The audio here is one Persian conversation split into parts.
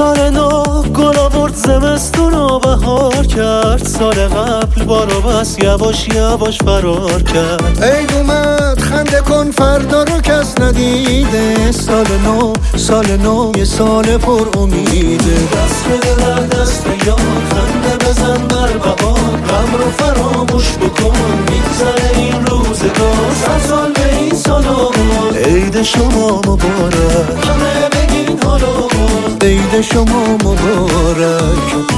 سال نو گل آورد زمستون و بهار کرد، سال قبل بارو بس یواش یواش فرار کرد. عید اومد خنده کن فردا رو کس ندیده، سال نو یه سال پر امیده. دست بده در دست یار، خنده بزن بر بهار، غم رو فراموش بکن میگذره این روزگار. صد سال به این سال آمد، عید شما مبارک، همه بگین حالا عید شما مبارک.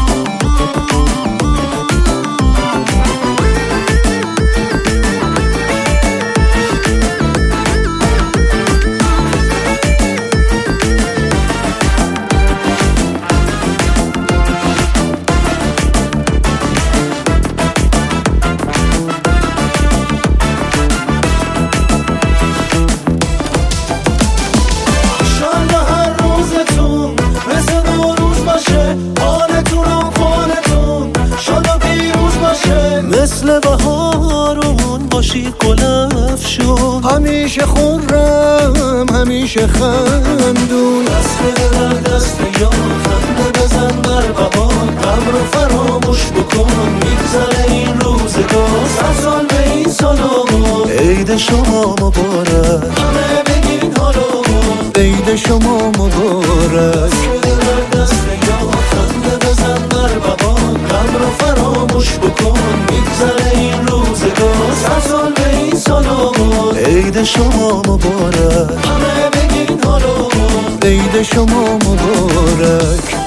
مثل بهارمون باشی گلفشون، همیشه خورم همیشه خندون. دست بده در دست یار، خنده بزن بر بهار، غم رو فراموش بکن میگذره این روزگار. صد سال به این سال آمد، عید شما مبارک، همه بگین حالا عید شما مبارک. دست بده در دست یار، خنده بزن بر بهار، غم رو فراموش بکن میگذره این روزگار. صد سال به این سال آمد، عید شما مبارک، همه بگین حالا عید شما مبارک.